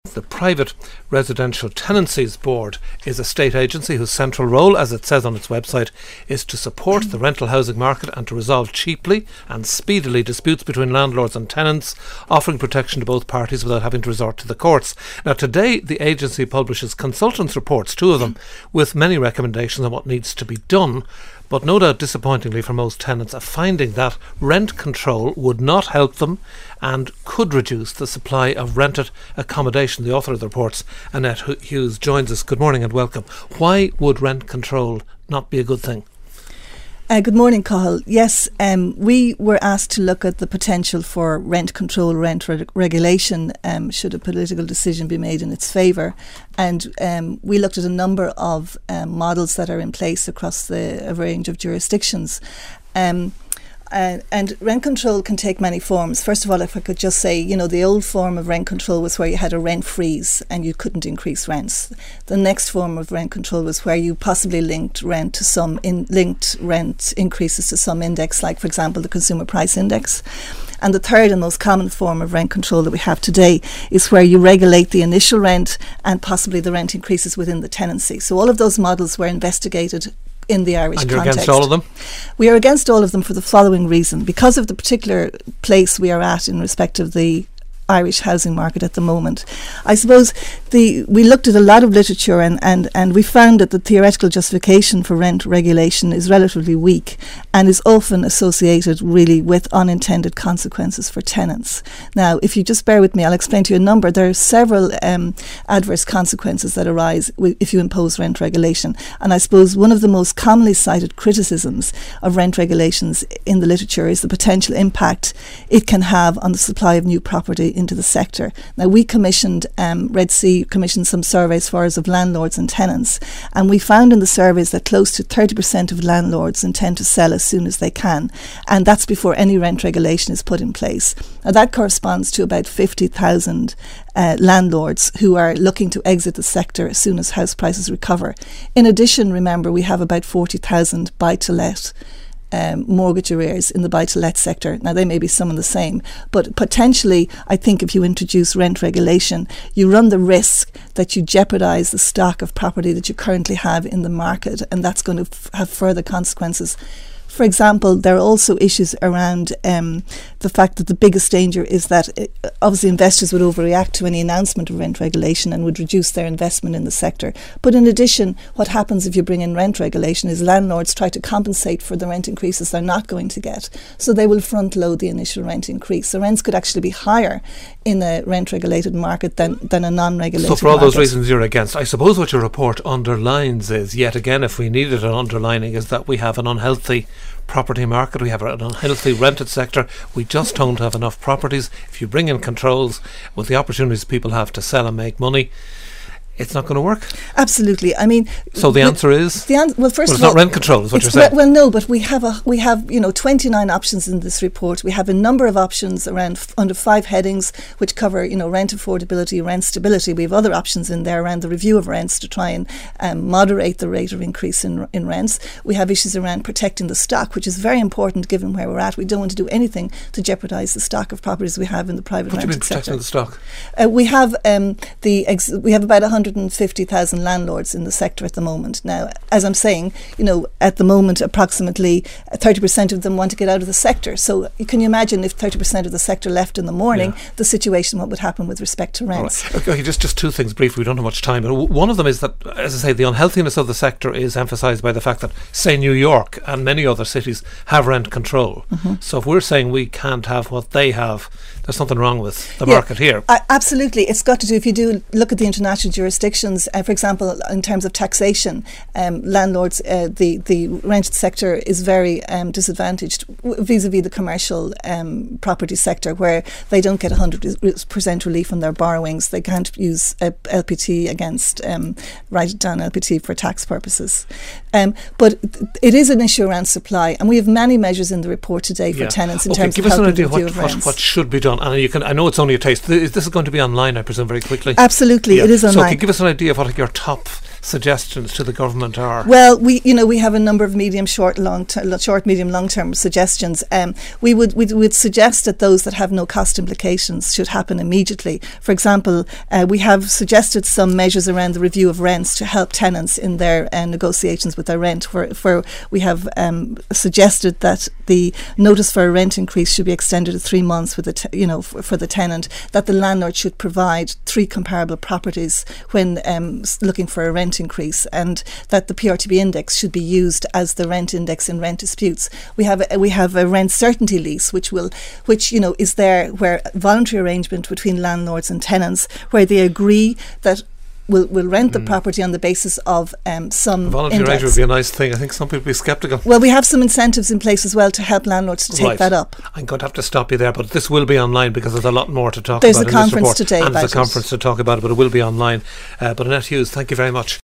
The Private Residential Tenancies Board is a state agency whose central role, as it says on its website, is to support the rental housing market and to resolve cheaply and speedily disputes between landlords and tenants, offering protection to both parties without having to resort to the courts. Now, today the agency publishes consultants' reports, 2 of them, with many recommendations on what needs to be done. But no doubt, disappointingly for most tenants, a finding that rent control would not help them and could reduce the supply of rented accommodation. The author of the reports, Annette Hughes, joins us. Good morning and welcome. Why would rent control not be a good thing? Good morning, Cathal. Yes, we were asked to look at the potential for rent control, rent regulation, should a political decision be made in its favour. And we looked at a number of models that are in place across a range of jurisdictions. And rent control can take many forms. First of all, if I could just say, the old form of rent control was where you had a rent freeze and you couldn't increase rents. The next form of rent control was where you possibly linked rent increases to some index, like, for example, the Consumer Price Index. And the third and most common form of rent control that we have today is where you regulate the initial rent and possibly the rent increases within the tenancy. So all of those models were investigated in the Irish context. And you're against all of them? We are against all of them for the following reason. Because of the particular place we are at in respect of the Irish housing market at the moment, I suppose we looked at a lot of literature and we found that the theoretical justification for rent regulation is relatively weak and is often associated really with unintended consequences for tenants. Now, if you just bear with me, I'll explain to you a number. There are several adverse consequences that arise if you impose rent regulation, and I suppose one of the most commonly cited criticisms of rent regulations in the literature is the potential impact it can have on the supply of new property into the sector. Now, we commissioned Red C commissioned some surveys for us of landlords and tenants, and we found in the surveys that close to 30% of landlords intend to sell as soon as they can, and that's before any rent regulation is put in place. Now, that corresponds to about 50,000 landlords who are looking to exit the sector as soon as house prices recover. In addition, remember, we have about 40,000 buy-to-let mortgage arrears in the buy-to-let sector. Now, they may be some of the same, but potentially, I think if you introduce rent regulation, you run the risk that you jeopardise the stock of property that you currently have in the market, and that's going to have further consequences. For example, there are also issues around the fact that the biggest danger is that obviously investors would overreact to any announcement of rent regulation and would reduce their investment in the sector. But in addition, what happens if you bring in rent regulation is landlords try to compensate for the rent increases they're not going to get. So they will front load the initial rent increase. So rents could actually be higher in a rent regulated market than a non-regulated market. So for all those reasons you're against, I suppose what your report underlines is, yet again, if we needed an underlining, is that we have an unhealthy property market, we have an unhealthy rented sector, we just don't have enough properties. If you bring in controls with the opportunities people have to sell and make money, it's not going to work. Absolutely. I mean, so the answer is well, first it's of all, not rent control, is what you're saying. Well, no, but we have 29 options in this report. We have a number of options around under 5 headings which cover rent affordability, rent stability. We have other options in there around the review of rents to try and moderate the rate of increase in rents. We have issues around protecting the stock, which is very important given where we're at. We don't want to do anything to jeopardise the stock of properties we have in the private rented sector. What do you mean protecting the stock? We have we have about 150,000 landlords in the sector at the moment. Now, as I'm saying, at the moment, approximately 30% of them want to get out of the sector. So can you imagine if 30% of the sector left in the morning, the situation, what would happen with respect to rents? Right. Okay, just 2 things briefly. We don't have much time. But one of them is that, as I say, the unhealthiness of the sector is emphasised by the fact that, say, New York and many other cities have rent control. Mm-hmm. So if we're saying we can't have what they have, there's something wrong with the market here. Absolutely. It's got to do, if you do look at the international jurisdictions, for example, in terms of taxation, landlords, the rented sector is very disadvantaged vis-a-vis the commercial property sector, where they don't get 100% relief on their borrowings. They can't use LPT against write down LPT for tax purposes. But it is an issue around supply, and we have many measures in the report today for tenants in terms of helping review of rents. Give us an idea what should be done. And I know it's only a taste. This is going to be online, I presume, very quickly. Absolutely, it is online. So can you give us an idea of what your top suggestions to the government are? Well, we have a number of medium, medium, long-term suggestions. We would suggest that those that have no cost implications should happen immediately. For example, we have suggested some measures around the review of rents to help tenants in their negotiations with their rent, where we have suggested that the notice for a rent increase should be extended to 3 months for the tenant, that the landlord should provide 3 comparable properties when looking for a rent increase, and that the PRTB index should be used as the rent index in rent disputes. We have a rent certainty lease, which is there, where voluntary arrangement between landlords and tenants, where they agree that will rent the property on the basis of some voluntary index. arrangement would be a nice thing. I think some people would be sceptical. Well, we have some incentives in place as well to help landlords to take that up. I'm going to have to stop you there, but this will be online because there's a lot more to talk There's about. There's a conference today and about there's a conference to talk about it, but it will be online. But Annette Hughes, thank you very much.